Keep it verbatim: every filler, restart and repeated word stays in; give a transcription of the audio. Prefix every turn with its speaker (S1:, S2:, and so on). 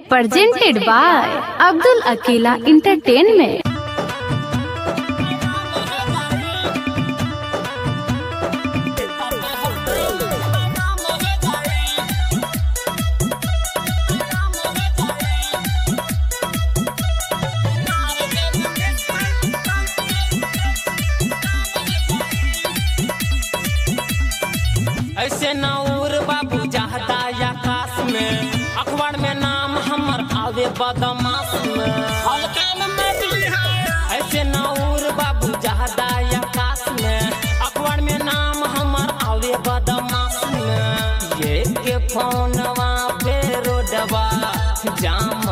S1: presented by Abdul Akila Entertainment.
S2: ऐसे नौर बाबू चाहता आकाश में, अखबार में नाम हमर आवे बदमाश में। ऐसे नौर बाबू चाहता आकाश में, अखबार में नाम हमर आवे बदमाश में। ये के फोनवा पे रोडवा जाम